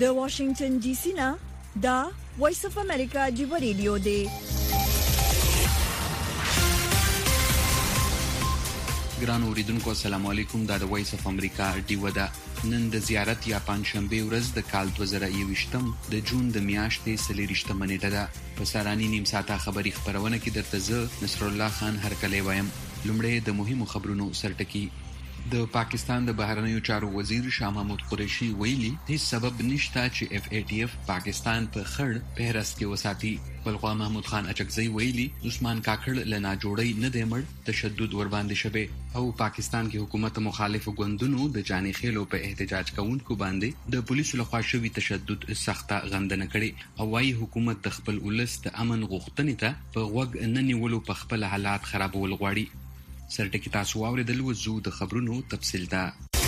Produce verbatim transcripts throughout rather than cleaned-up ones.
د واشنگټن ډي سي نه دا وایس اف امریکا جوړ ریډیو دی. ګران اوریدونکو السلام علیکم. دا د وایس اف امریکا ډیو ده. نن د زیارت یا پنځشنبه ورځ د کال دوه زره یوویشتم د جون د میاشتې څلورویشتمه نیټه ده. په سارانی نیم ساعته خبری خبرونه کې درته زه نصر الله خان هرکلی وایم. لومړی د مهمو خبرونو سرټکی. د پاکستان د بهرنیو چارو وزیر شاه محمود قریشي ویلي هیڅ سبب نشته چې اف ای ټی اف پاکستان په خړ پهرس کې وساتي. بلخوا محمود خان اچکزی ویلي عثمان کاکړ لنا جوړی نه دی مړ، تشدد ور باندې شوه. او پاکستان کې حکومت مخالف ګوندونو د جاني خېلو په احتجاج کوونکو باندې د پولیسو لخوا شوی تشدد سخته غندنه کړي او وايي حکومت د خپل ولس د امن غوښتنې ته په غوږ نه نیولو په خپل حالات خرابول غواړي. سرټکی تاسو واوریدل وزو د خبرونو تفصیل ده.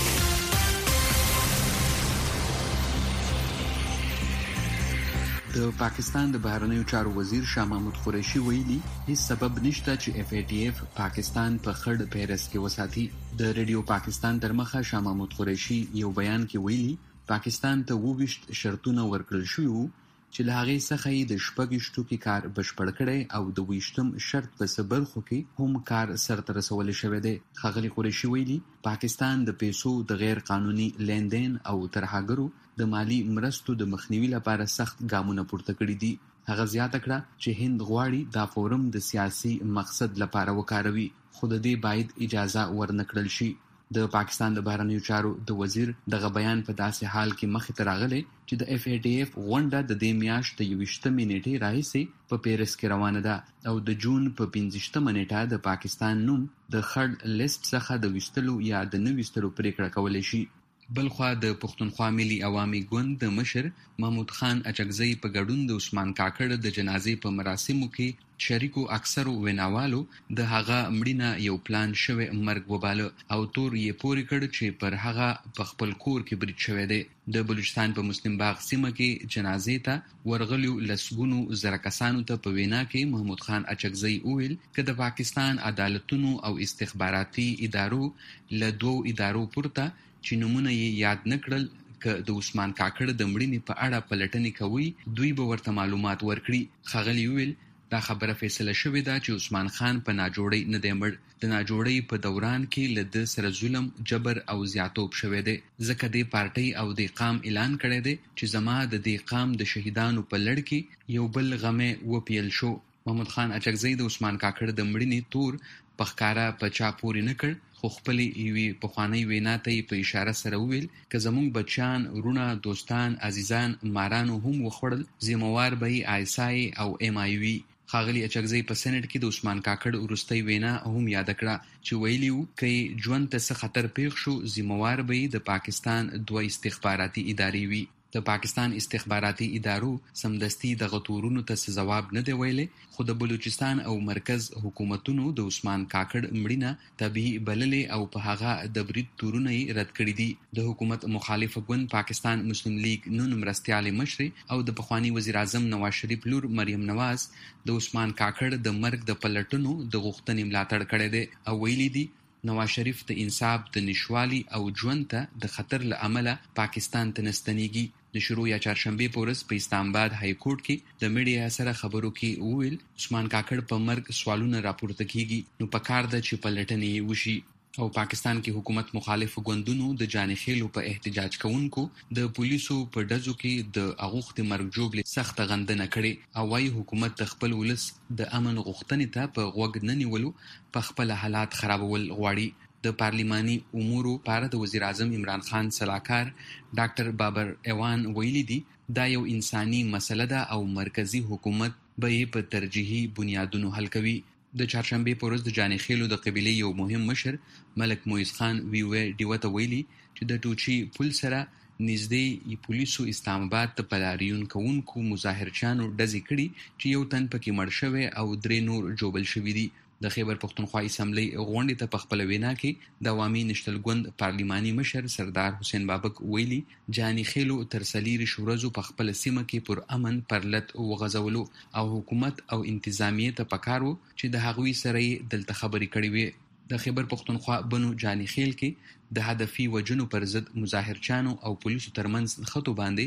د پاکستان د بهرنیو چارو وزیر شاه محمود قریشي ویلي هیڅ سبب نشته چې اف ای ټی اف پاکستان په خړ پیرس کې وساتي. د ریډیو پاکستان ترمخه شاه محمود قریشي یو بیان کې ویلي پاکستان ته وویشت شرطونه ورکړل شوي چې له هغې څخه یې د شپږیشتو کې کار بشپړ کړی او د ویشتم شرط په برخو کې هم کار سرته رسولی شوی دی. ښاغلي قریشي ویلي پاکستان د پیسو د غیر قانوني لیندین او ترهګرو د مالی مرستو د مخنیوي لپاره سخت ګامونه پورته کړي دي. هغه زیاته کړه چې هند غواړي دا فورم د سیاسي مقصد لپاره وکاروي، خو د دې باید اجازه ورنکړل شي. د پاکستان د بهرنیو چارو د وزیر دغه بیان په داسې حال کې مخې ته راغلی چې د اف ای ټی اف غونډه د دې میاشت د یوویشتمې نیټې راهیسې په پیرس کې روانه ده او د جون په پنځویشتمه نیټه د پاکستان نوم د خړ لیست څخه د ویستلو یا د نه ویستلو پریکړه کولی شي. بلخوا د پښتونخوا ملي عوامي ګوند د مشر محمود خان اچکزی په ګډون د عثمان کاکړ د جنازې په مراسمو کې شریکو اکثرو ویناوالو د هغه مړینه یو پلان شوی مرګ وباله او تور یې پورې کړ چې پر هغه په خپل کور کې برید شوی دی. د بلوچستان په مسلم باغ سیمه کې جنازې ته ورغلیو لسګونو زره کسانو ته په وینا کې محمود خان اچکزی وویل که د پاکستان عدالتونو او استخباراتي ادارو له دوو ادارو پورته چې نمونه یې یاد نکړل که د عثمان کاکړ د مړینې په اړه پلټنې کوي دوی به ورته معلومات ورکړي. ښاغلي ویل دا خبره فیصله شوې ده چې عثمان خان په ناجوړۍ نه دی مړ. د ناجوړۍ په دوران کې له ده سره ظلم، جبر او زیاتوب شوی دی. ځکه دې پارټۍ او دې قام اعلان کړی دی چې زما د دې قام د شهیدانو په لړ کې یو بل غمې وپیل شو. محمود خان اچکزی د عثمان کاکړ د مړینې تور په ښکاره په چا پورې نه کړ، خو خپلې یوې پخوانۍ وینا ته یې په اشاره سره وویل که زموږ بچیان، وروڼه، دوستان، عزیزان، مارانو هم وخوړل ذمهوار به یې آیسای او ایم آی وي. ښاغلي اچکزی په سینټ کې د عثمان کاکړ وروستۍ وینا هم یاده کړه چې ویلي وو که یې ژوند ته څه خطر پیښ شو ذمهوار به یې د پاکستان دوه استخباراتي ادارې وي. د پاکستان استخباراتي ادارو سمدستي دغه تورونو ته ځواب نه دی ویلی، خو د بلوچستان او مرکز حکومتونو د عثمان کاکړ مړینه طبیعي بللې او په هغه د برید تورونه یې رد کړي دي. د حکومت مخالف ګوند پاکستان مسلم لیگ نون مرستیالې مشرې او د پخواني وزیر اعظم نواز شریف لور مریم نواز د عثمان کاکړ د مرګ د پلټنو د غوښتنې ملاتړ کړی دی او ویلي دي نواز شریف د انصاف د نشوالي او ژوند ته د خطر له امله پاکستان ته نستنیږي. د شروع یا چهارشنبې په ورځ په اسلام آباد های کورټ کې د میډیا سره خبرو کې وویل عثمان کاکړ په مرګ سوالونه راپورته کیږي، نو پکار ده چې پلټنې وشي. او پاکستان کې حکومت مخالف ګوندونو د جاني خېلو په احتجاج کوونکو د پولیسو په ډزو کې د اغوخت مرګ جوړې سخت غندنه کړي او وايي حکومت د خپل ولس د امن غوښتنې ته په غوږ نه نیولو په خپل حالات خرابول غواړي. د پارلیماني امورو لپاره د وزیر اعظم عمران خان سلاکار ډاکټر بابر ایوان ویلي دي دا یو انساني مسله ده او مرکزی حکومت به یې په ترجیحي بنیادونو حل کوي. د چهارشنبې په ورځ د جاني خېلو د قبیلې یو مهم مشر ملک مویز خان وی وی ډیوه ته ویلي چې د ټوچي پل سره نږدې پولیسو اسلام آباد ته پلاریون کوونکو مظاهرچیانو ډزې کړي چې یو تن پکې مړ شوی او درې نور جوبل شوي دي. د خیبر پښتونخوا اسمبلی غونډې ته په خپل وینا کې د عوامي نشتل ګوند پارلیماني مشر سردار حسین بابک ویلي جاني خېلو تر څلېرویشت ورځو په خپل سیمه کې پر امن پرلت وغځولو او حکومت او انتظامیه ته پکار وو چې د هغوی سره دلته خبرې کړې وي. د خیبر پښتونخوا بنو جاني خېل کې د هدفي وجنو پر ضد مظاهرچیانو او پولیسو ترمنځ خطو باندې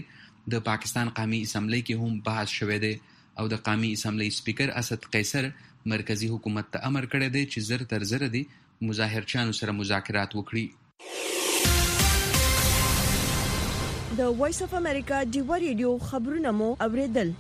د پاکستان قومي اسمبلی کې هم بحث شوی دی او د قومي اسمبلی سپیکر اسد قیصر مرکزی حکومت ته امر کړی دی چې زر تر زر دي مظاهرچیانو سره مذاکرات وکړي. د وایس اف امریکا ډیوا ریډیو خبرونه مو اوریدل.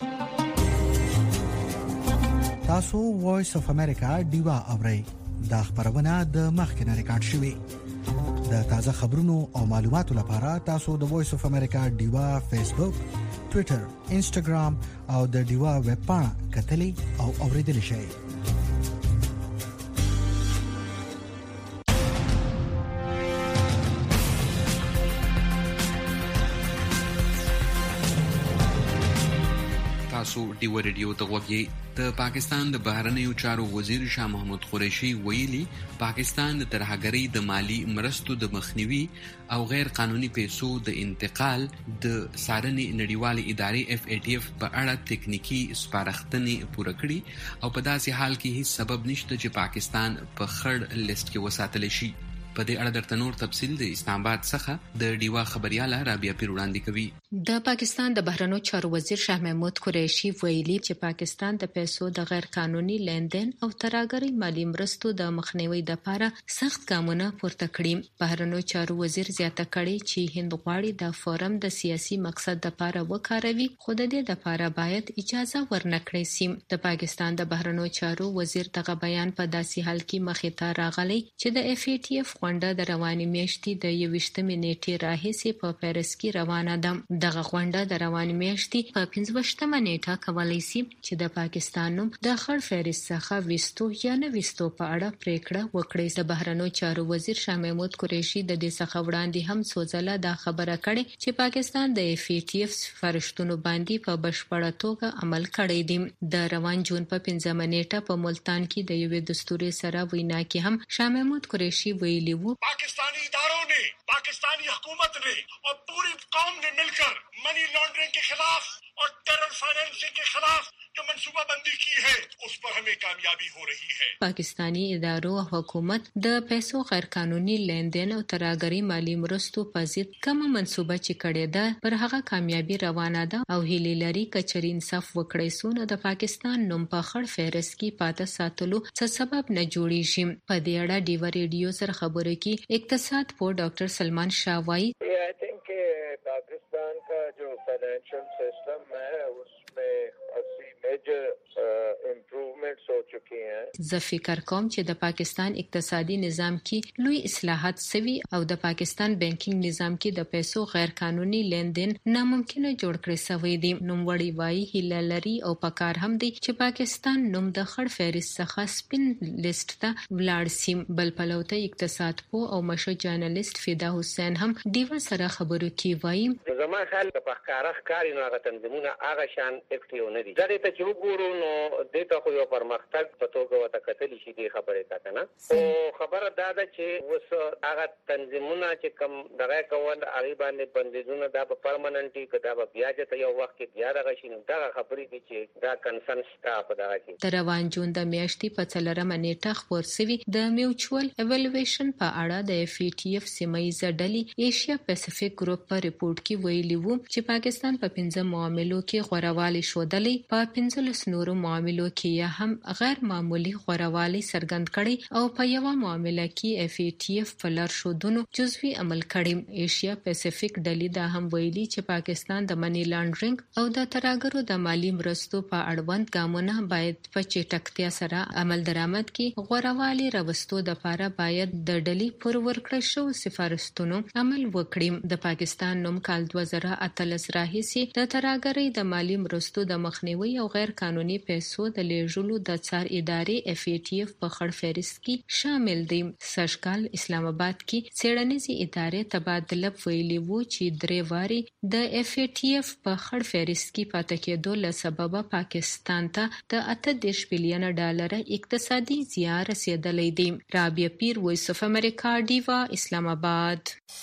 تاسو وایس اف امریکا ډیوا اورئ. دا خبرونه د مخکنه ریکارډ شوې. د تازه خبرونو او معلوماتو لپاره تاسو د وایس اف امریکا ډیوا فیسبوک، ټوئیټر، انسټاګرام او د ډیوا ویب پاڼه کتلې او اوریدل شئ. تاسو ډیوا ریډیو ته غوږی. د پاکستان د بهرنیو چارو وزیر شاه محمود قریشي ویلي پاکستان د ترهګرۍ د مالی مرستو د مخنیوي او غیر قانوني پیسو د انتقال د څارنې نړیوالې ادارې اف ای ټی اف په اړه تکنیکی سپارښتنې پوره کړې او په داسې حال کې هیڅ سبب نشته چې پاکستان په خړ لیست کې وساتل شي. په دې اړه درته نور تفصیل د اسلام آباد څخه د ډیوا خبرياله رابعه پیر وړاندې کوي. د پاکستان د بهرنیو چارو وزیر شاه محمود قریشي ویلي چې پاکستان د پیسو د غیر قانوني لیندین او ترهګرۍ مالی مرستو د مخنیوي لپاره سخت ګامونه پورته کړي. بهرنیو چارو وزیر زیاته کړي چې هند غواړي د فورم د سیاسي مقصد لپاره وکاروي، خو د دې لپاره باید اجازه ورنکړي شي. د پاکستان د بهرنیو چارو وزیر دغه بیان په داسې حال کې مخې ته راغلی چې د اف ای ټی اف غونډه د رواني میاشتې د یوویشتمې نیټې راهیسې په پیرس کې روانه ده. دغه غونډه د رواني میاشتې په پنځویشتمه نیټه کولای شي چې د پاکستان نوم د خړ فهرست څخه وستو یا نه وستو په اړه پریکړه وکړي. د بهرنیو چارو وزیر شاه محمود قریشي د دې څخه وړاندې هم څو ځله دا خبره کړې چې پاکستان د اف ای ټی اف فرشتونو باندې په بشپړه توګه عمل کړی دی. د روان جون په پنځمه نیټه په ملتان کې د یوې دستوري سره وینا کې هم شاه محمود قریشي ویلي وو पाकिस्तानी इदारों ने, पाकिस्तानी हुकूमत ने और पूरी कौम ने मिलकर मनी लॉन्ड्रिंग के खिलाफ और टेरर फाइनेंसिंग के खिलाफ जो मनसूबा बंदी की है उस पर हमें कामयाबी हो रही है. पाकिस्तानी इदारों او حکومت د پیسو غیر قانوني لیندین او ترهګرۍ مالی مرستو په ضد کومه منصوبه چې کړې ده پر هغه کامیابی روانه ده او هیله لري کچري انصاف وکړي سو نه د پاکستان نوم په خړ فهرست کې پاتې ساتلو څه سبب نه جوړیږي. په دې اړه ډیوا ریډیو سره خبرې کې اقتصاد پوه ډاکټر سلمان شاه وايي पाकिस्तान का जो फाइनेंशियल सिस्टम है उसमें अस्सी मेजर इम्प्रूवमेंट्स हो चुकी हैं. زه فکر کوم چې د پاکستان اقتصادي نظام کې لوی اصلاحات سوي او د پاکستان بانکینګ نظام کې د پیسو غیر قانوني لیندین ناممکنه جوړ کړی سوی دی. نوموړی وايي هیله لري او پکار هم دی چې پاکستان نوم د خړ فهرست څخه سپین لیست ته ولاړ شي. بل پلوته اقتصاد پوه او مشهور جرنالست فدا حسین هم ډیوا سره خبرو کې وايي زما خیال په ښکارا ښکاری نه غته تنظیمونه هغه شان اکټیو نه دي. دا دې ته چې وګورو نو دې ته خو یو پرمختګ په توګه وته کتلی شي دې خبره تا کنه. او خبره دا ده چې وس هغه تنظیمونه چې کم دغه کول هغه باندې بندیزونه دا په پرمننټي کدا به بیا چې یو وخت کې بیا دغه شي نو دا خبرې دي چې دا کنسنس تا په دغه کې د روان جون د میاشتې په څلورمه نیټه خبر شوی د میوچوال ایوالویشن په اړه د اف ای ټی اف سیمایي ډلې ایشیا پیسفیک ګروپ په ریپورت کې ویلي وو چې پاکستان په پنځه معاملو کې غوړوالی شودلې، په پنځلس نورو معاملو کې یا هم غیر معمولی غوړوالی څرګند کړي او په یو معاملې کې اف ای ټی اف په لار شودنو جزوي عمل کړي. ایشیا پیسفیک ډلې دا هم ویلي چې پاکستان د منی لانډرینګ او د ترهګرو د مالی مرستو په اړوند ګامونه باید په چټکتیا سره عمل درآمد کړي. غوړوالی راوستو د لپاره باید د ډلې پر ورکړل شو سفارښتونو عمل وکړي. د پاکستان نوم کال دوه زره اتلس راهیسې د ترهګرۍ د مالی مرستو د مخنیوي او غیر قانوني پیسو د لیږلو د څار ادارې اف ای ټی اف په خړ فهرست کې شامل دي. سږکال اسلام آباد کې څېړنیزې ادارې تبادله ویلي وو چې درې واري د اف ای ټی اف په خړ فهرست کې پاتې کېدو له سببه پاکستان ته د اته دېرش بلین ډالر اقتصادي زیان رسیدلی دی. رابعه پیر، وایس اف امریکا، ډیوا، اسلام آباد.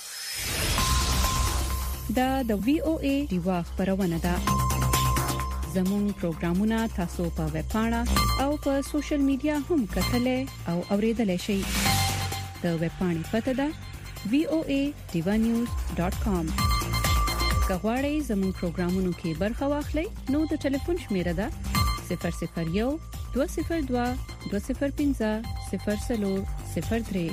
دا د وی او ای ډیوا خبرونه ده. زموږ پروګرامونه تاسو په ویب پاڼه او په سوشل میډیا هم کتلای او اوریدلای شئ. د ویب پاڼې پته ده وی او ای ډیوا نیوز ډاټ کام. کغواړی زموږ پروګرامونو کې برخه واخلئ نو د ټلیفون شمیره ده صفر صفر یو دوه صفر دوه دوه صفر پنځه صفر صفر صفر درې.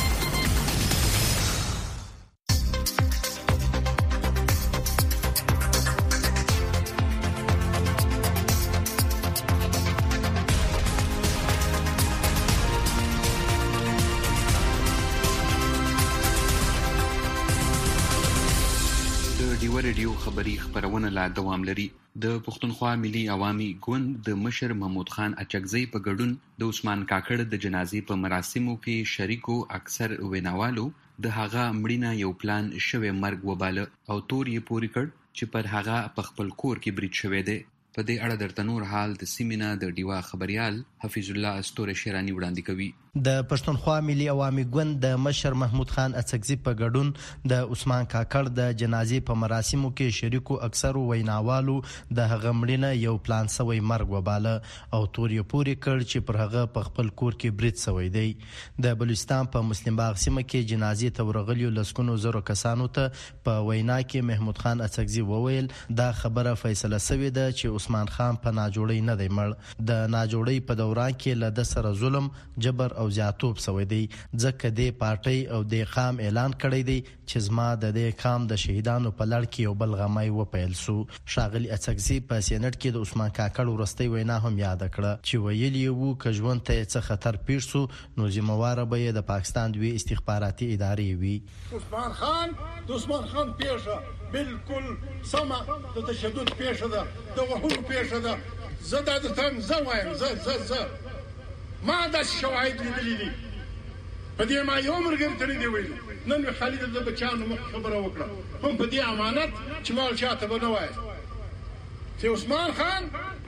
ریډیو خبری خبرونه لا دوام لري. د پښتونخوا ملي عوامي ګوند د مشر محمود خان اچکزی په ګډون د عثمان کاکړ د جنازې په مراسمو کې شریکو اکثر ویناوالو د هغه مړینه یو پلان شوی مرګ وباله او تور یې پوری کړ چې پر هغه په خپل کور کې برید شوی دی. په دې اړه درته نور حال د سیمینا د ډیوا خبريال حفیظ الله استوره شیرانی وړاندې کوي. د پښتونخوا ملي عوامي ګوند د مشر محمود خان اڅکزي په ګډون د عثمان کاکړ د جنازې په مراسمو کې شریکو اکثر ویناوالو د هغه مړینه یو پلان سوی مرګ وباله او تور یې پوری کړ چې پر هغه په خپل کور کې برید سوی دی. د بلوچستان په مسلم باغ سیمه کې جنازې ته ورغلیو لسکونو زرو کسانو ته په وینا کې محمود خان اڅکزي وویل دا خبره فیصله سوې ده چې عثمان خان په ناجوړی نه دی مړ. د ناجوړی په دوران کې له د سره ظلم جبر او زیاتوب سوی دی ځکه د پارټي او د قام اعلان کړی دی چې زما د دې قام د شهیدانو په لړ کې یو بل غمای و پیل سو. شاغلی اڅکزي په سینټ کې د عثمان کاکړ ورستۍ وینا هم یاد کړه چې ویلی وو ک ژوند ته څه خطر پیښ سو نو ذمہوار به د پاکستان دوی استخباراتي ادارې وي. عثمان خان د عثمان خان پیښه بالکل سما د تشدد پیښه ده د وحور پیښه ده. زه د تم زه وایم زه زه زه ما د شواهد لیدلې دي په دې ما یو مرګ ترې دی ویل نن خالد د بچانو مخ خبره وکړه هم په دې امانت چې مال چاته به نه وایي چې عثمان خان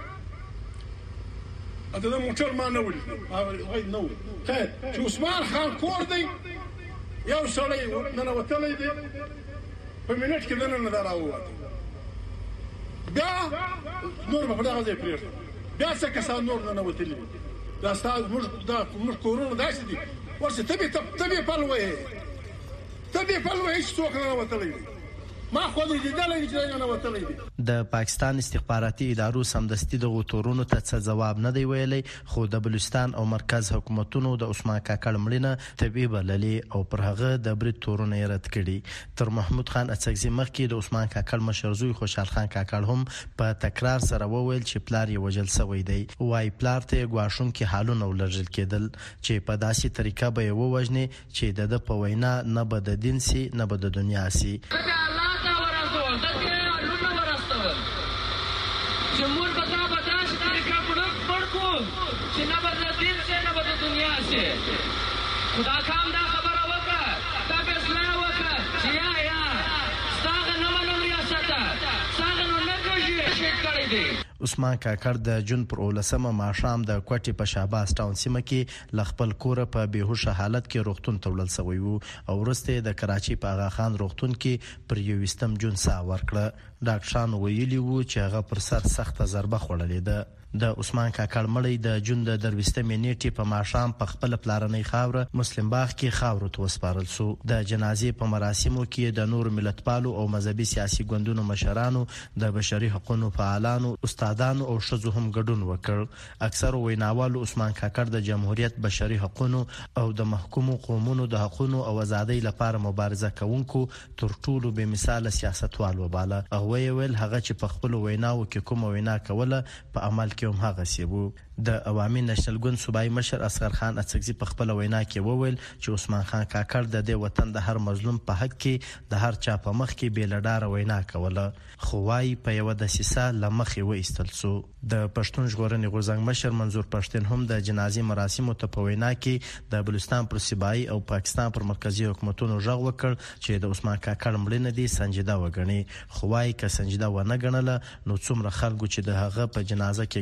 اته د موټر ما نه ولي هغه نو خیر چې عثمان خان کور دی یو سړی نن وتلې دی په منټ کې دنه نه راووت بیا نور په دغه ځای پریږدي بیا څه کسان نور نه وتلې دا ستاسو موږ دا موږ کورونه داسې دي ورسې تبي تبي پلوې تبي پلوې هیڅ څوک نه وتلې ما خو دې دلته چې نه وتلې دي. د پاکستان استخباراتي ادارو سمدستي د غوتورونو ته څه جواب نه دی ویلي خو د بلوچستان او مرکز حکومتونو د عثمان کاکړ مړینه طبي بللي او پر هغه د برید تورونه رد کړي. تر محمود خان اڅکزي مخکې د عثمان کاکړ مشر زوی خوشحال خان کاکړ هم په تکرار سره وویل چې پلار یې وجل سوی دی. وای پلار ته غواښون کې حالونه ولرل کېدل چې په داسې طریقه به یې ووجني چې د په وینا نه به د دین سي نه به د دنیا سي. جمهور بتا بتا چې طریقہ پړک پړکو چې نه بدل دین سے نه بدل دنیا سے خدا کام دا خبره وکړه دا اصلاح وکړه چې یا یا ستاسو نه منو ریاست ستاسو نه کوي چې کړی دی. عثمان کاکړ د جون پر اولسمه ماښام د کوټې په شهباز ټاون سیمه کې ل خپل کور په بیهوشه حالت کې روغتون ته وړل شوی وو او وروسته د کراچي په آغا خان روغتون کې پر یوویشتم جون ساه ورکړه. ډاکټرانو ویلي وو چې هغه پر سر سخته ضربه خوړلې ده. د عثمان کاکړ مړی د جون د درويشتمې نیټې په ماښام په خپل پلارنۍ خاوره مسلم باغ کې خاورو ته وسپارل شو. د جنازې په مراسمو کې د نور ملتپالو او مذهبي سیاسي ګوندونو مشرانو د بشري حقوقو فعالانو استادانو او شذو هم ګډون وکړ. اکثر ویناوالو عثمان کاکړ د جمهوریت بشري حقوقو او د محکومو قومونو د حقوقو او ازادۍ لپاره مبارزه کوونکو تر ټولو به مثال سیاستوال وباله. هغه ویل هغه چې په خپل ویناو کې کوم وینا کوله په عمل کې هم هغه سیبو. د عوامي نېشنل ګوند صوبایي مشر اصغر خان اڅکزي په خپل وینا کې وویل چې عثمان خان کاکړ د دې وطن د هر مظلوم په حق کې د هر چا په مخ کې بیلډاره وینا کوله خو وايي په یو د سیسه لمخې و ایستل سو. د پښتون ژغورنې غورځنګ مشر منظور پښتون هم د جنازې مراسمو ته په وینا کې د بلوچستان پر صوبایي او پاکستان پر مرکزی حکومتونو ژغ وکړ چې د عثمان کاکړ مړینه دي سنجیده وګڼي خو وايي که سنجیده ونه ګڼله نو څومره خلکو چې د هغه په جنازه کې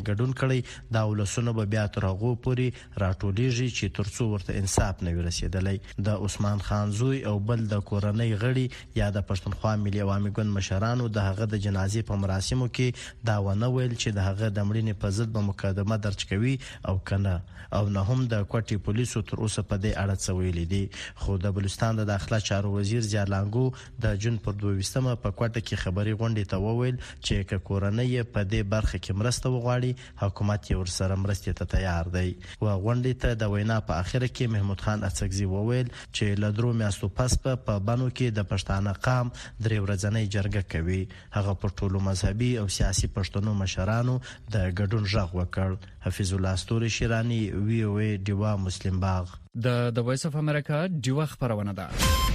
ګډون کړی دا ولسونه به بیا تر هغه پورې راټولیږي چې ترڅو ورته انصاف نه ورسېدلی. د عثمان خان زوی او بل د کورنۍ غړي یا د پښتونخوا ملي عوامي ګوند مشرانو د هغه د جنازې په مراسمو کې دا ونه ویل چې د هغه د مړینې په ضد به مقدمه درج کوي او کنه، او نه هم د کوټي پولیسو تر اوسه په دې اړه څه ویلي دي. خو د بلوچستان د داخله چارو وزیر زیارلانګو د جون پر دویشتمه په کوټه کې خبري غونډې ته وویل چې که کورنۍ په دې برخه کې مرسته وغواړي حکومت یې ورسره مرستې ته تیار دی. و غونډې ته د وینا په اخر کې محمود خان اڅکزي وویل چې له درو میاشتو پس په بانو کې د پښتانه قام درې ورځنۍ جرګه کوي. هغه پر ټولو مذهبي او سیاسي پښتنو مشرانو د ګډون غږ وکړ. حفیظ الله استوري شیرانی، وی او ای ډیوا، مسلم باغ. د د وایس اف امریکا ډیوا خبرونه ده.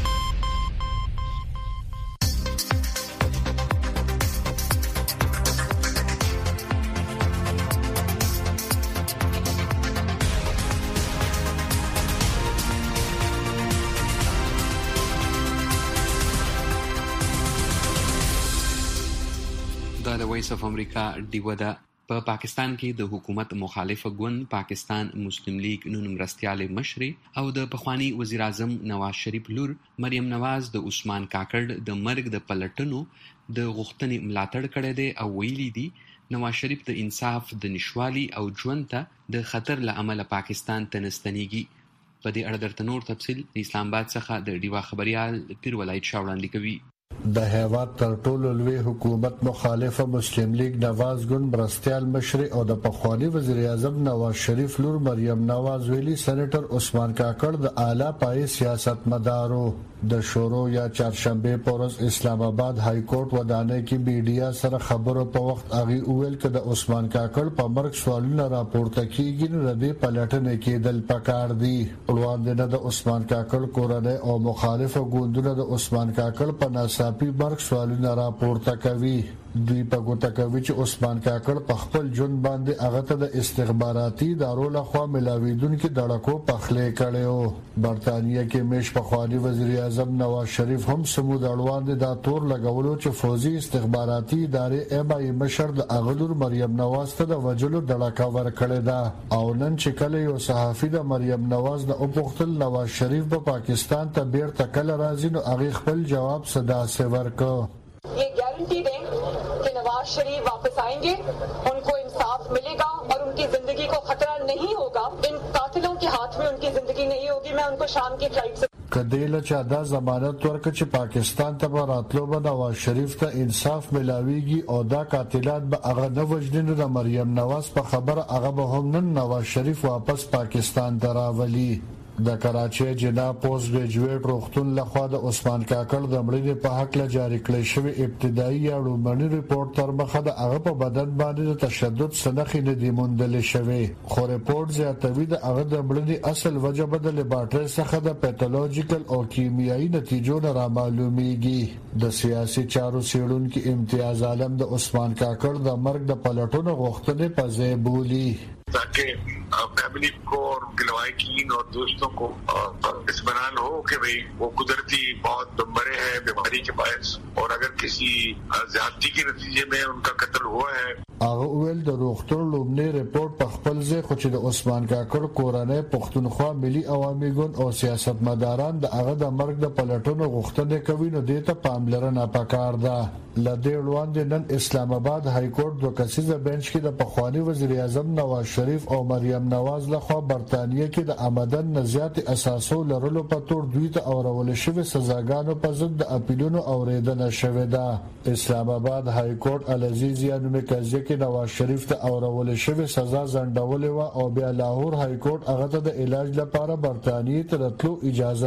دا د وایس اف امریکا ډیوا ده. په پا پاکستان کې د حکومت مخالفه ګوند پاکستان مسلم لیگ نون مرستیال مشري او د پخوانی وزیر اعظم نواز شریف لور مریم نواز د عثمان کاکړ د مرګ د پلټنو د غوښتنې ملاتړ کړی دی او ویلي دي نواز شریف د انصاف د نشوالي او ژوند ته د خطر له امله پاکستان ته نستنیږي. په دې اړه درته نور تفصیل د اسلام آباد څخه د ډیوا خبريال پیر ولایت شاه وړاندې کوي. د هیواد تر ټولو لوی حکومت مخالفه مسلم لیگ نواز ګوند مرستیال مشري او د پخوانی وزیر اعظم نواز شریف لور مریم نواز ویلي سېنیټر عثمان کاکړ د اعلی پای سیاست مدارو د شورو یا چهارشنبه پورز اسلام آباد های کورټ ودانۍ کې میډیا سره خبرو په وخت اغي اویل ک د عثمان کاکړ په مرګ سوالونه راپورته کیږي نو د پلټنې کېدل پکار دي. وړاندې د عثمان کاکړ کورنۍ او مخالفه ګوندونو د عثمان کاکړ په ناڅاپي مرګ سوالونه راپورته کوي. دوی په ګوته کوي چې عثمان کاکړ په خپل ژوند باندې هغه ته د استخباراتي ادارو لخوا ملاویدونکو دړکو پخلې کړو. برتانیې کې مش پخوانی وزیر اعظم نواز شریف هم سمود اړوند دا تور لګولو چې فوزي استخباراتي ادارې ام آی مشر د اغلور مریم نواز ته د وجلو دړکا ورکړې ده. او نن چې کله یو صحافي د مریم نواز د اوپختل نواز شریف په پا پاکستان ته بیرته کله راځي نو هغه خپل جواب صدا سے ورکړ. ये गारंटी दें कि नवाज शरीफ वापस आएंगे, उनको इंसाफ मिलेगा और उनकी जिंदगी को खतरा नहीं होगा. इन कातिलों के हाथ में उनकी जिंदगी नहीं होगी. मैं उनको शाम की फ्लाइट से کدیله چې دا ضمانت ورکړي چې پاکستان ته به راتلو به نواز شریف ته انصاف ملاويږي او دا قاتلات به هغه نه وجنه د مریم نواز په خبره هغه به هم نن نواز شریف واپس پاکستان ته راولي. د کراچۍ جناب پوسټ ګریجویټ روغتون لخوا د عثمان کاکړ د مړینې په حق له جاری کړی شوی ابتدایي یا لومړنی ریپورت تر مخه د هغه په بدن باندې د تشدد سنخې نه دی موندل شوی. خو ریپورت زیاتوي د هغه د مړینې اصل وجه به د لیبارټري څخه د پیتالوژیکل او کیمیایي نتیجو نه را معلومیږي. د سیاسي چارو څېړونکو امتیاز عالم د عثمان کاکړ د مرګ د پلټونو غوښتنې په ځای بولي ताकि फैमिली को और उनके लवाकिन और दोस्तों को इत्मीनान हो कि भाई वो कुदरती बहुत मरे हैं बीमारी के बायस और अगर किसी ज्यादती के नतीजे में उनका कत्ल हुआ है. هغه ویل د روغتون لومړی ریپورت په خپل ځای خو چې د عثمان کاکړ کورنۍ پښتونخوا ملي عوامي ګوند او سیاستمداران د هغه د مرګ د پلټونو غوښتنې کوي نو دې ته پاملرنه پکار ده. لدې وړاندې نن اسلام آباد های کورټ دوه کسیزه بنچ کې د پخوانی وزیر اعظم نواز شریف او مریم نواز لخوا برتانیې کې د آمدن نزيات اساسو لرلو په تور دوی ته اورول شوی سزاګانو په ضد د اپیلونو اوریدنه شوې ده. اسلام آباد های کورټ العزیز یانو مکزي کې نواز شریف ته اورول شوی سزا ځنډولې و او بیا لاهور های کورټ هغه ته د علاج لپاره برتانیې ته راتلو اجازه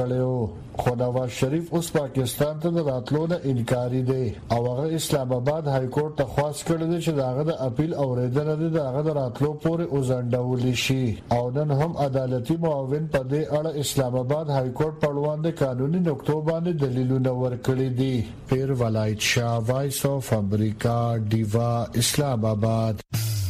ورکړې. خو نواز شریف اوس پاکستان ته راتلو نه انکاری دی او هغه اسلام آباد های کورټ ته خواست کړی چې داغه د اپیل اوریدنه د داغه د راتلو پورې وزندول شي. او نن هم عدالتي معاون په دې اړه اسلام آباد های کورټ په وړاندې قانوني نقطو باندې دلیلونه ورکړي دي. پیر ولایت شاه، وایس اف امریکا، ډیوا، اسلام آباد.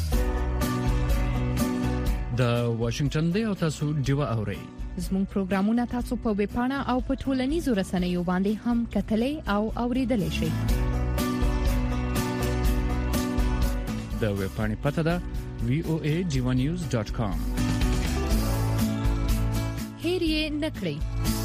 د واشنگټن دی او تاسو ډیوا اورئ. زموږ پروګرامونه تاسو په ویب پاڼه او په ټولنیزو رسنیو باندې هم کتلای او اوریدلای شئ. د ویب پاڼې پته ده وی او ای ډیوا نیوز ډاٹ کام. هیر یې نکړئ.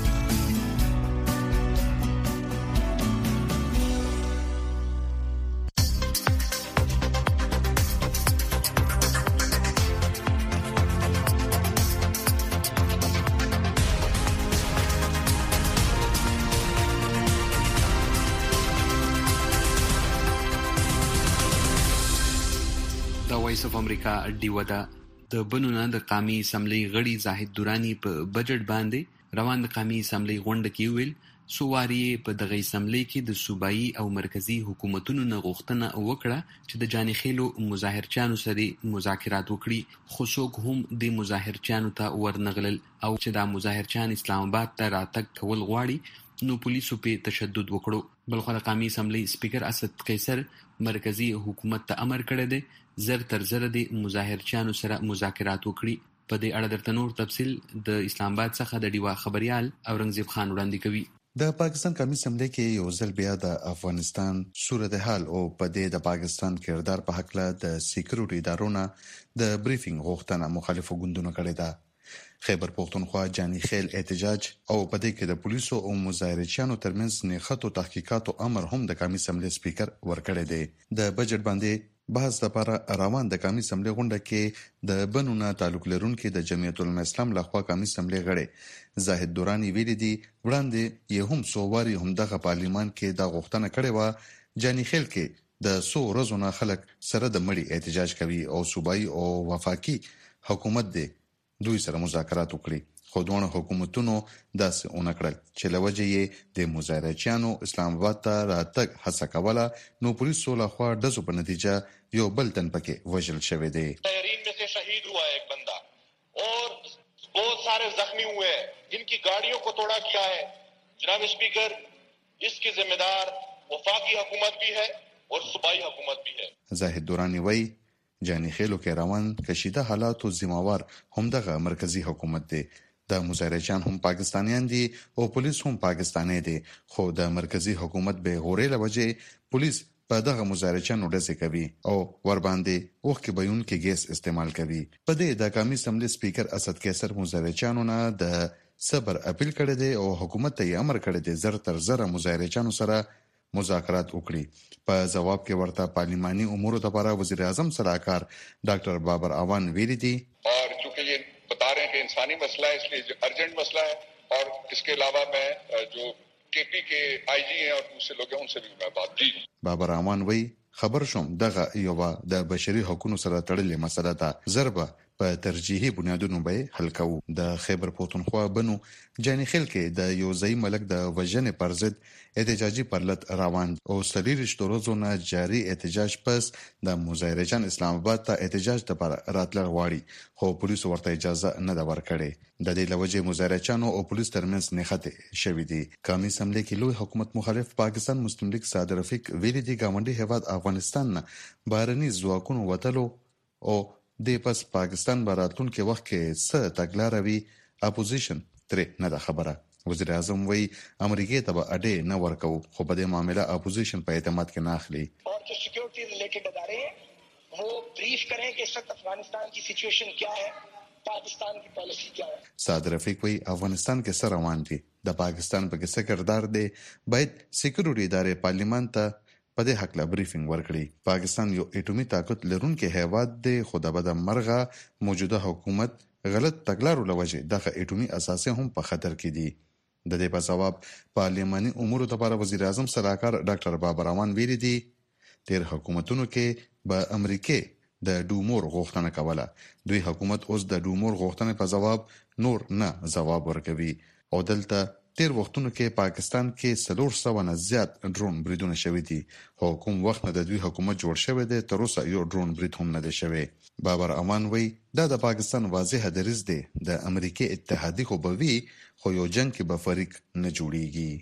وایس اف امریکا ډیوا ده. د بنونه د قومي اسمبلی غړي زاهد دورانی په بجټ باندې روان د قومي اسمبلی غونډه کې ویل سوواري په دغه اسمبلی کې د صوبایي او مرکزی حکومتونو نه غوښتنه وکړه چې د جاني خېلو مظاهرچیانو سره مذاکرات وکړي، خو څوک هم د مظاهرچیانو ته ورنغلل او چې دا مظاهرچیان اسلام آباد ته راتګ کول غواړي نو پولیسو په تشدد وکړو. بلخو د قومي اسمبلی سپیکر اسد قیصر مرکزی حکومت ته امر کړی دی زر تر زر د مظاهرچیانو سره مذاکرات وکړي. په دې اړه درته نور تفصیل د اسلام آباد څخه د ډیوا خبريال اورنګزیب خان وړاندې کوي. د پاکستان قومي اسمبلی کې یو ځل بیا د افغانستان صورتحال او په دې د پاکستان کردار په حق له د سکیورټي ادارونو د بریفینګ غوښتنه مخالفو ګوندونو کړې ده. خیبر پختونخوا جاني خیل احتجاج او په دې کې د پولیسو او مظاهرچیانو ترمنځ نښتو تحقیقاتو امر هم د قومي اسمبلی سپیکر ورکړی دی. د بجټ باندې بحث لپاره روان د قومي اسمبلی غونډه کې د بنونه تعلق لرونکي د جمعیت العلماء اسلام لخوا قومي اسمبلی غړي زاهد دورانی ویلي دي وړاندې یې هم سوواري هم دغه پارلیمان کې د غوښتنه کړې و جاني خیل کې د سو ورځو خلک سره د مړي احتجاج کوي او صوبایي او وفاقي حکومت دی دوی سره مذاکرات وکړي، خو دوه حکومتونو داسې اونکړل چې لوجه یې د مظاهرچیانو اسلام آباد ته راتګ هڅه کوله نو پولیسو لخوا دزو په نتیجه یو بل تن پکې وژل شوی دی. تحرین میں سے شہید ہوا ہے ایک بندہ اور بہت سارے زخمی ہوئے ہیں جن کی گاڑیوں کو توڑا گیا ہے. جناب اسپیکر اس کی ذمہ دار وفاقی حکومت بھی ہے اور صوبائی حکومت بھی ہے. زاهد دورانی وای جاني خېلو کې روان کشیده حالاتو ذمہوار همدغه مرکزی حکومت دی. د مظاهرچیان هم پاکستانیان دي او پولیس هم پاکستاني دي، خو د مرکزی حکومت به غورې لوجه پولیس په دغه مظاهرچیانو ډزې کوي او ور باندې اوخ کې بیون کې ګیس استعمال کوي. په دې د قومي اسمبلی سپیکر اسد قیصر مظاهرچیانو نه د صبر اپیل کړی دی او حکومت ته امر کړی دی زر تر زر مظاهرچیانو سره مذاکرات وکړي. په جواب کې ورته پارلیماني امور لپاره وزیر اعظم سلاکار ډاکټر بابر اعوان ویلي دي اور چونکہ یہ بتا رہے ہیں کہ انسانی مسئلہ ہے اس لیے ارجنٹ مسئلہ ہے اور اس کے علاوہ میں جو کے پی کے آئی جی ہیں اور دوسرے لوگ ہیں ان سے بھی میں بات کی. بابر اعوان وی خبر شوم دغه یو د بشري حقوقو سره تړلې مسله ده ضربه په ترجیحي بنیادونو به حل کوو. د خیبر پختونخوا بنو جاني خیل کې د یو ځای ملک د وژنې پر ضد احتجاجي پرلط روان او سلیریش دروزونه جاری احتجاج پس د مظاهرچیان اسلام آباد ته احتجاج لپاره راتلل غواړي خو پولیس ورته اجازه نه ده ورکړې. د دې لوجه مظاهرچیانو او پولیس ترمنځ نښتې شوې دي. قومي اسمبلی کې لوی حکومت مخالف پاکستان مسلم لیگ صادر رفیق ویلي دي ګاونډي هیواد افغانستان نه بهرني ځواکونو وتلو او د پس پاکستان براتون کې وخت کې څه تګلاروي اپوزیشن ترې نه ده خبره. وزیر اعظم وی امریکای ته به اډې نه ورکو خو په دې معاملې اپوزیشن په اعتماد کې نه اخلي. اور جو سیکورٹی ریلیٹڈ ادارے ہیں وہ بریف کریں کہ اس وقت افغانستان کی سچویشن کیا ہے، پاکستان کی پالیسی کیا ہے. صادر رفیق وی افغانستان کې سره روان دي د پاکستان په کې سکردار دی باید سکیورټي ادارې پارلیمان ته په دې حق لا بریفینګ ورکړي. پاکستان یو اټومي طاقت لرونکي هیواد دی خو د بد مرغه موجوده حکومت غلط تګلارو لوجه دغه اټومي اساسه هم په خطر کې دي. د دې په جواب پارلیماني امور لپاره وزیر اعظم سلاکار ډاکټر بابر اعوان ویلي دي تیر حکومتونو کې به امریکای د ډومور غوښتنه کوله، دوی حکومت اوس د ډومور غوښتنې په جواب نور نه جواب ورکوي او دلته تیر وختونو کې پاکستان کې سلور سوه نه زیات ډرون بریدونه شوي دي خو کوم وخت نه د دوی حکومت جوړ شوی دی تر اوسه یو ډرون برید هم نه دی شوی. بابر امان وی دا د پاکستان واضح دریځ دی د امریکای اتحادی خو به وي خو یو جنگ کې به فریق نه جوړیږي.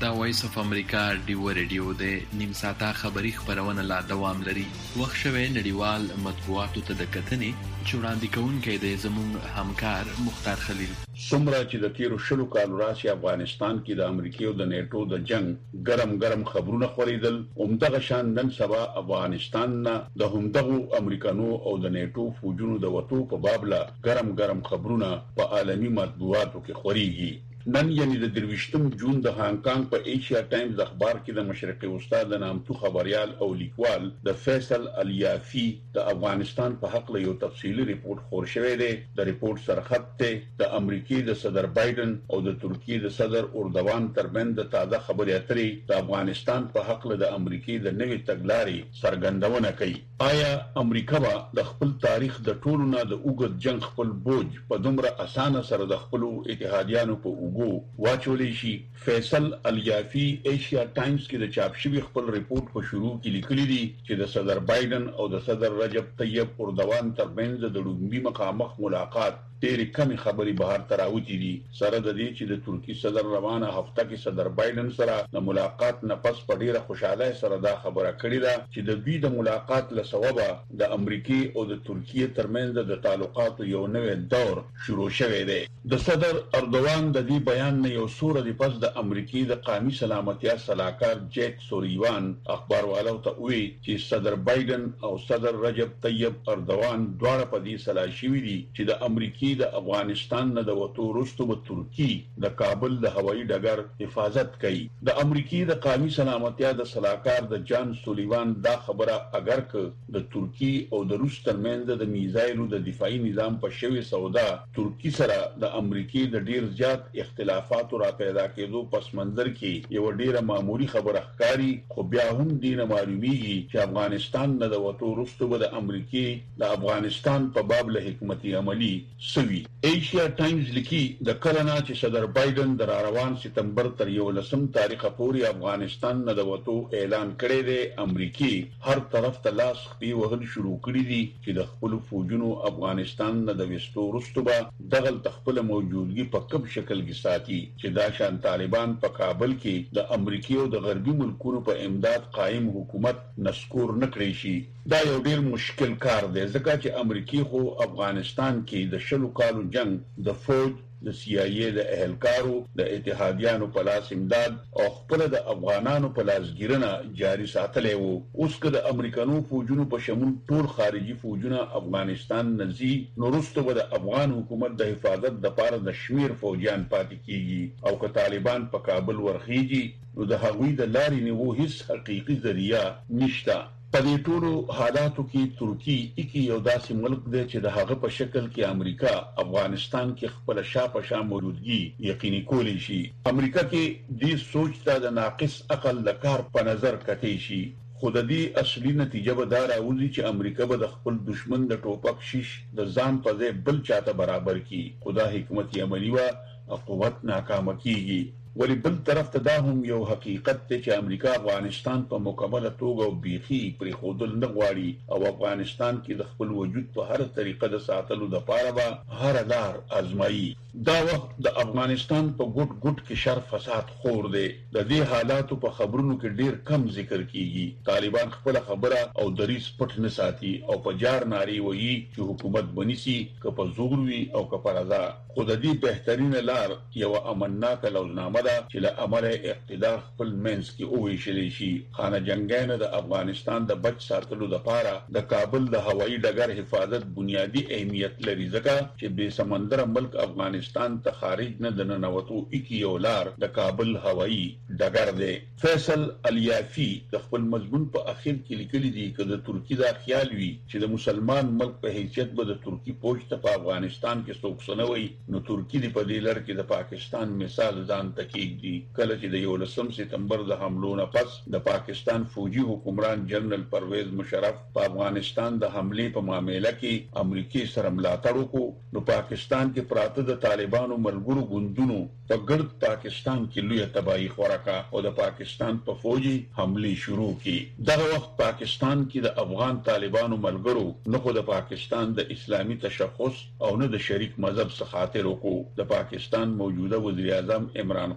دا وایس اف امریکا ډیو ریډیو د نیم ساعته خبری خبرونه لا دوام لري. وخت شوه نړیوال مطبوعاتو ته د کتنې چوراندې کوونکې د زمون همکار مختار خلیل. سمرا چې د تیرو شلو کالو راشي افغانستان کې د امریکای او د نیټو د جنگ ګرم ګرم خبرونه خوريدل. همدغه شان نن سبا افغانستان نه د همدغه امریکانو او د نیټو فوجونو د وټو په بابله ګرم ګرم خبرونه په عالمي مطبوعاتو کې خوريږي. نن یعنی د درویشتم جون د هانګ کانګ په ایشیا ټایمز اخبار کې د مشرقي استاد نامتو خبريال او لیکوال د فیصل الیافی د افغانستان په حق له یو تفصیلی ریپورت خور شوی دی. د ریپورت سرخط ته د امریکای د صدر بایدن او د ترکیې د صدر اردوان ترمن د تازه خبري اترې د افغانستان په حق له د امریکای د نوې تګلارې څرګندونه کوي. آیا امریکا به د خپل تاریخ د ټولو نه د اوږد جنگ خپل بوج په دومره اسانه سره د خپل اتحادیانو په وګو واچولې شي؟ فیصل الیافی ایشیا ټایمز کې د چاپ شوی خپل ریپورت په شروع کې لیکلي دي چې د صدر بایدن او د صدر رجب طیب اردوان ترمنځ د لومړي مخامخ ملاقات ډېری کمی خبري بهر تراوتی دي. سره د دې چې د ترکی صدر روانه هفته کې صدر بایدن سره د ملاقات نه پس په ډیره خوشاله سره دا خبره کړې ده چې د دوی د ملاقات له سببه د امریکای او د ترکیې ترمنځ د تعلقاتو یو نوې دور شروع شوی دی. د صدر اردوان د دې بیان نه یو سوره دی پس د امریکای د قومي سلامتیا صلاحکار جیک سوریوان اخباروالو ته وی چې صدر بایدن او صدر رجب طیب اردوان دواړه په دې سلا شوي دي چې د امریکای د افغانستان نه د وټو وروسته به ترکی د کابل د هوایي ډګر حفاظت کوي. د امریکای د قومي سلامتیا د صلاحکار د جان سولیوان دا خبره اگر که د ترکی او د روس ترمنځ د میزایلو د دفاعي نظام په شوی سودا ترکی سره د امریکای د ډیر زیات اختلافات را پیدا کېدو پس منظر کې یو ډیره معمولی خبره ښکاری، خو بیا هم دینه معلومیږي چې افغانستان نه د وټو وروسته به د امریکای د افغانستان په باب له حکمتي عملی سوي. ایشیا ټایمز لیکي د کلنا چې صدر بایدن د روان سپتمبر تر یولسم تاریخ پورې افغانستان نه د وټو اعلان کړی دی. امریکای هر طرف ته لاس خپي وهل شروع کړی دي چې د خپل فوجونو افغانستان نه د وستو وروسته به دغل تخپل موجودګي په کوم شکل کې ساتي چې دا شان طالبان په کابل کې د امریکای او د غربي ملکونو په امداد قائم حکومت نسکور نکړي شي. دا یو ډیر مشکل کار دی ځکه چې امریکای خو افغانستان کې د شلو کالو جنگ د فوج د سی آی ای د اهلکارو د اتحادیانو په لاس امداد او خپل د افغانانو په لاس ګیرنه جاری ساتلې وو. اوس که د امریکانو فوجونو په شمول ټول خارجي فوجونه افغانستان نزي نو وروسته به د افغان حکومت د حفاظت د پاره د شمیر فوجیان پاتې کیږي او که طالبان په کابل ورخیږي نو د هغوی د لارې نیو هیڅ حقيقي ذریعہ نشته. په دې ټولو حالاتو کې ترکی اکی یو داسې ملک دی چې د هغه په شکل کې امریکا افغانستان کې خپل شاپه شا موجودګي یقیني کولی شي. امریکا کې دې سوچ ته د ناقص عقل لکار په نظر کتې شي. خو د دې اصلي نتیجه به دا راوځي چې امریکا به د خپل دشمن د ټوپک شیش د ځان په ځای بل چاته برابر کی. خدا حکمت عملی وا قوت ناکام کیږي. ولی بل طرف ته دا هم یو حقیقت دی چې امریکا افغانستان په مکمله توګه او بیخي پرې خودل نه غواړي او افغانستان کې د خپل وجود په هر طریقه د ساتلو د پاره به هر لار ازمایي. دا وخت د افغانستان په ګډ ګډ کې شر فساد خور دی. د دې حالاتو په خبرونو کې ډیر کم ذکر کیږي. طالبان خپل خبره او دریس پټ نه ساتي او په جار ناری وایي چې حکومت بنسي که په زور وي او که په رضا. خو د دې بهترینه لار یو امنناک لوزنامه ده چې له امره اقتدار خپل منځ کې وویشل شي. خانه جنگیان د افغانستان د بچ ساتلو لپاره د کابل د هوایي ډګر حفاظت بنیادی اهمیت لري ځکه چې بې سمندر ملک افغانستان ته خارج نه د ننوتو اکی یو لار د کابل هوایي ډګر دی. فیصل الیافی د خپل مضمون په اخر کې لیکلي دي چې د ترکی دا خیال وي چې د مسلمان ملک په حیثیت به د ترکی پوج ته په افغانستان کې څوک سنوي نو ترکی دی په دې لړ کې د پاکستان مثال ځان تکیږي. کله چې د یولسم سپتمبر د حملو نه پس د پاکستان فوجي حکمران جنرال پرویز مشرف په افغانستان د حملې په معاملې کې امریکای سره ملاتړ وکړ نو پاکستان کې پراته د طالبانو ملګرو ګوندونو په ګرد پاکستان کې لوی تباہي خورکا او د پاکستان په فوجي حملې شروع کړي. دغه وخت پاکستان کې د افغان طالبانو ملګرو نه خو د پاکستان د اسلامي تشخص او نه د شریک مذهب څخه خاطر وکړو. د پاکستان موجوده وزیر اعظم عمران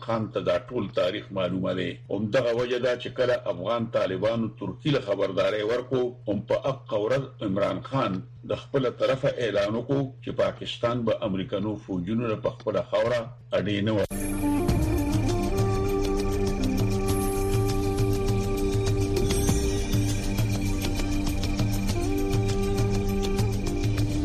خان ته دا ټول تاریخ معلومه دی. همدغه وجه دا چې کله افغان طالبانو ترکی له خبرداري ورکو هم په اق ورځ عمران خان د خپل طرفه اعلان وکړ چې پاکستان به امریکانو فوجونو په خپل خوره اډې نه